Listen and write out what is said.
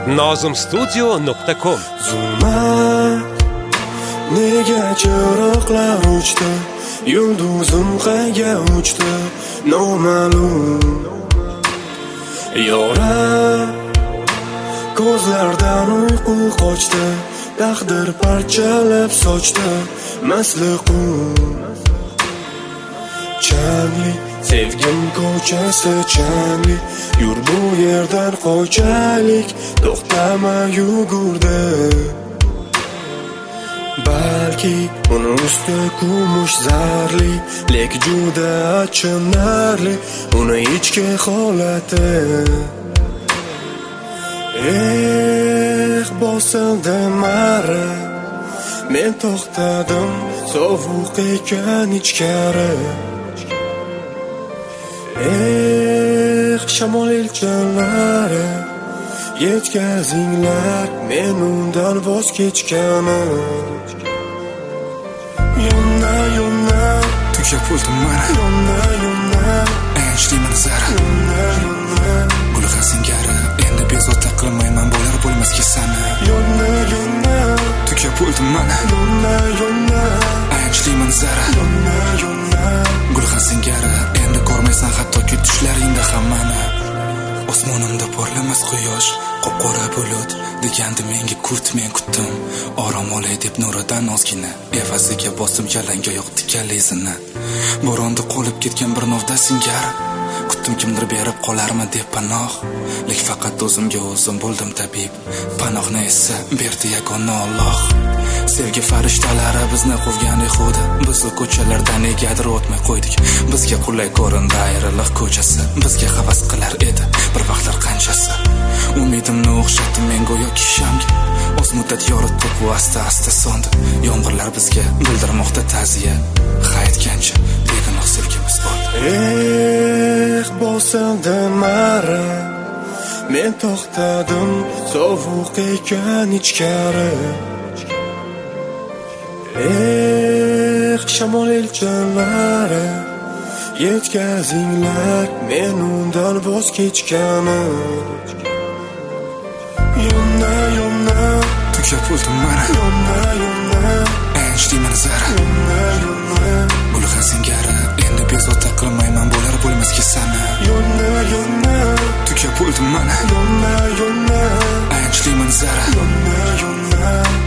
nozimstudio.com. Zulmat nega chiroqlar o'chdi, yulduzim qayga uchdi, noma'lum. Yorab ko'zlardan uyqu qochdi, taqdir parchalab sochdi, masliqu changli sevgim ko'chasi changli, yur bu yerdan qochaylik, to'xtama yugurdi. Balki uni usti kumush zarli, lek juda achinarli uni ichki holati. Bosildi mara, men to'xtadim, sovuq ekan ichkari. Shamol elchalari, yetkazinglar men undan voz kechganim. Yonna tugab bo'ldim mana, yonna ayashli manzara, gulg'a singari endi bezovta qilmayman, bo'lar bo'lmasga sani. Yonna tugab bo'ldim mana, yonna ayashli manzara, yonna gulg'a singari endi ko'rmaysan hattoki tushlaringda hammani. Osmonimda porlamas quyosh, qop-qora bulut degandi menga kut, men kutdim. Orom olay deb nuridan ozgina, evaziga bosim yalanga yo'q tikal izini. Bo'ronda qolib ketgan bir novda singari, kutdim kimdir berib qolarmi deb panoh. Lek faqat o'zimga o'zim bo'ldim tabib, panohni esa berdi yagona Alloh. Sevgi farishtalari bizni quvgan xudi, biz u ko'chalardan negadir o'tmay qo'ydik. Bizga qulay ko'rindi ayriliq ko'chasi, bizga havas qilar edi bir vaqtlar qanchasi. Umidimni o'xshatdim men go'yoki shamga, oz muddat yoritib u asta-asta so'ndi. Yomg'irlar bizga bildirmoqda ta'ziya, haytgancha begunoh sevgimiz bor. Bosildi mara, men to'xtadim, sovuq ekan ichkari. Shamol elchalari, yetkazinglar men undan voz kechganim. Yonna tugab bo'ldim mana, yonna ayashli manzara, yonna gulg'a singari endi bezovta qilmayman, bo'lar bo'lmasga sani. yonna tugab bo'ldim mana, yonna ayashli manzara, yonna